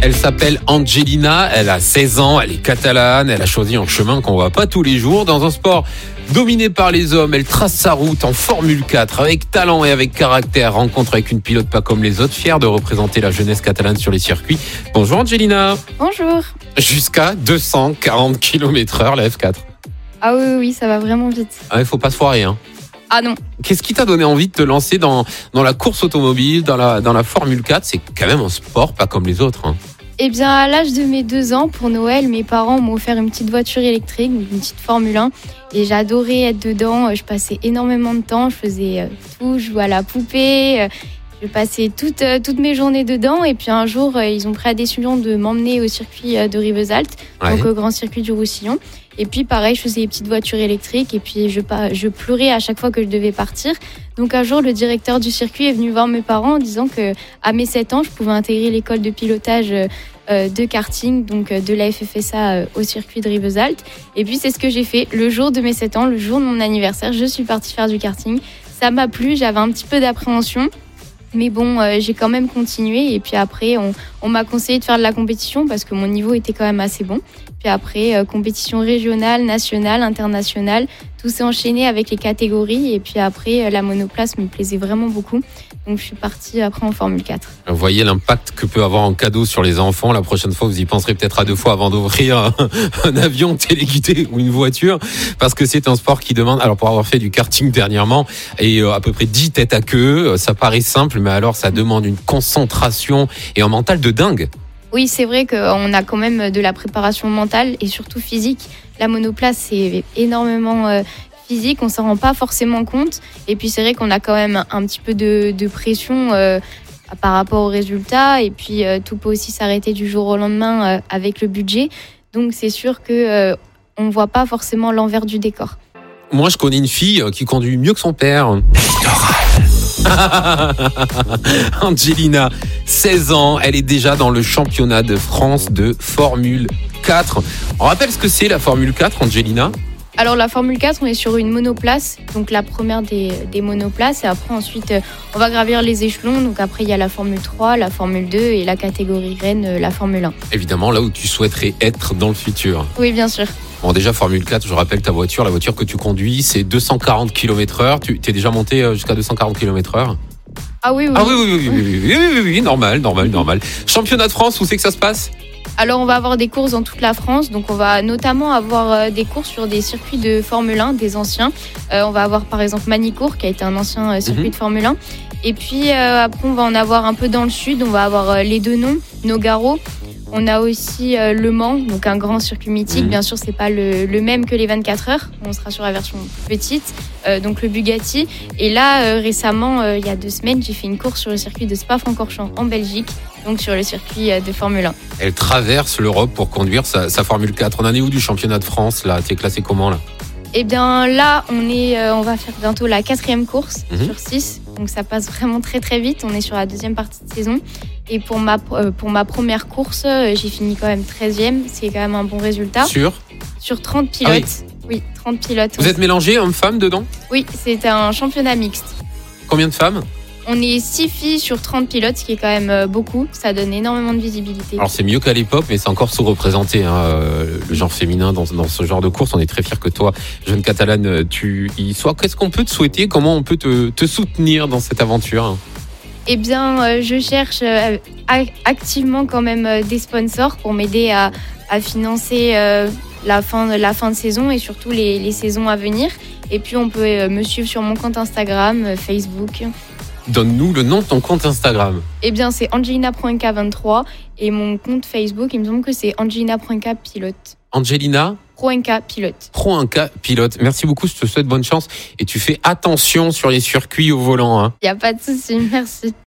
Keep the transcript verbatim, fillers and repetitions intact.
Elle s'appelle Angelina, elle a seize ans, elle est catalane, elle a choisi un chemin qu'on voit pas tous les jours. Dans un sport dominé par les hommes, elle trace sa route en Formule quatre avec talent et avec caractère. Rencontre avec une pilote pas comme les autres, fière de représenter la jeunesse catalane sur les circuits. Bonjour Angelina. Bonjour. Jusqu'à deux cent quarante kilomètres heure la F quatre. Ah oui, oui, ça va vraiment vite. Ah, il faut pas se foirer, hein. Ah non. Qu'est-ce qui t'a donné envie de te lancer dans, dans la course automobile, dans la, dans la Formule quatre? C'est quand même un sport pas comme les autres, hein. Eh bien, à l'âge de mes deux ans, pour Noël, mes parents m'ont offert une petite voiture électrique, une petite Formule un. Et j'adorais être dedans. Je passais énormément de temps. Je faisais tout. Je jouais à la poupée. Je passais toutes, toutes mes journées dedans. Et puis un jour, ils ont pris la décision de m'emmener au circuit de Rivesaltes, ouais. Donc au grand circuit du Roussillon. Et puis pareil, je faisais des petites voitures électriques. Et puis je, je pleurais à chaque fois que je devais partir. Donc un jour, le directeur du circuit est venu voir mes parents en disant qu'à mes sept ans, je pouvais intégrer l'école de pilotage euh, de karting, donc de la F F S A euh, au circuit de Rivesaltes. Et puis c'est ce que j'ai fait le jour de mes sept ans, le jour de mon anniversaire. Je suis partie faire du karting. Ça m'a plu, j'avais un petit peu d'appréhension. Mais bon, euh, j'ai quand même continué. Et puis après, on, on m'a conseillé de faire de la compétition parce que mon niveau était quand même assez bon. Puis après, euh, compétition régionale, nationale, internationale. Tout s'est enchaîné avec les catégories. Et puis après, euh, la monoplace me plaisait vraiment beaucoup. Donc je suis partie après en Formule quatre. Vous voyez l'impact que peut avoir un cadeau sur les enfants. La prochaine fois, vous y penserez peut-être à deux fois avant d'ouvrir un, un avion téléguidé ou une voiture. Parce que c'est un sport qui demande, alors pour avoir fait du karting dernièrement, et euh, à peu près dix têtes à queue, ça paraît simple, mais alors ça demande une concentration et un mental de dingue. Oui, c'est vrai qu'on a quand même de la préparation mentale et surtout physique. La monoplace, c'est énormément euh, physique, on ne s'en rend pas forcément compte. Et puis c'est vrai qu'on a quand même un petit peu de, de pression euh, par rapport aux résultats. Et puis euh, tout peut aussi s'arrêter du jour au lendemain euh, avec le budget. Donc c'est sûr qu'on euh, ne voit pas forcément l'envers du décor. Moi, je connais une fille qui conduit mieux que son père. Angelina, seize ans, elle est déjà dans le championnat de France de Formule quatre. On rappelle ce que c'est la Formule quatre, Angelina ? Alors la Formule quatre, on est sur une monoplace, donc la première des, des monoplaces. Et après, ensuite, on va gravir les échelons. Donc après, il y a la Formule trois, la Formule deux et la catégorie reine, la Formule un. Évidemment, là où tu souhaiterais être dans le futur. Oui, bien sûr. Bon, déjà, Formule quatre, je rappelle ta voiture, la voiture que tu conduis, c'est deux cent quarante kilomètres heure. Tu t'es déjà monté jusqu'à deux cent quarante kilomètres heure ? Ah oui, oui. Ah oui, oui, oui, oui, oui, oui, oui, oui, oui, normal, normal, normal. Championnat de France, où c'est que ça se passe ? Alors, on va avoir des courses dans toute la France. Donc, on va notamment avoir des courses sur des circuits de Formule un, des anciens. Euh, on va avoir, par exemple, Manicourt, qui a été un ancien circuit mm-hmm. de Formule un. Et puis, euh, après, on va en avoir un peu dans le sud. On va avoir les Deux-Noms, Nogaro. On a aussi euh, Le Mans, donc un grand circuit mythique. Mmh. Bien sûr, c'est pas le, le même que les vingt-quatre heures. On sera sur la version petite, euh, donc le Bugatti. Et là, euh, récemment, euh, il y a deux semaines, j'ai fait une course sur le circuit de Spa-Francorchamps en Belgique, donc sur le circuit euh, de Formule un. Elle traverse l'Europe pour conduire sa, sa Formule quatre. On en est où du championnat de France là ? T'es classé comment là ? Eh bien là, on, est, euh, on va faire bientôt la quatrième course mmh. sur six. Donc ça passe vraiment très très vite. On est sur la deuxième partie de saison. Et pour ma, euh, pour ma première course, euh, j'ai fini quand même treizième. C'est quand même un bon résultat. Sur Sur trente pilotes. Ah oui. oui, trente pilotes. Vous êtes mélangés, hommes-femmes, dedans ? Oui, c'est un championnat mixte. Combien de femmes ? On est six filles sur trente pilotes, ce qui est quand même beaucoup. Ça donne énormément de visibilité. Alors c'est mieux qu'à l'époque, mais c'est encore sous-représenté, hein, le genre féminin dans, dans ce genre de course. On est très fiers que toi, jeune Catalane, tu y sois. Qu'est-ce qu'on peut te souhaiter ? Comment on peut te, te soutenir dans cette aventure ? Eh bien, euh, je cherche euh, activement quand même euh, des sponsors pour m'aider à, à financer euh, la, fin, la fin de saison et surtout les, les saisons à venir. Et puis, on peut euh, me suivre sur mon compte Instagram, euh, Facebook. Donne-nous le nom de ton compte Instagram. Eh bien, c'est Angelina Proenca vingt-trois et mon compte Facebook, il me semble que c'est Angelina Proenca Pilote. Angelina Proenca Pilote. Proenca Pilote. Merci beaucoup, je te souhaite bonne chance et tu fais attention sur les circuits au volant. Hein. Il n'y a pas de souci, merci.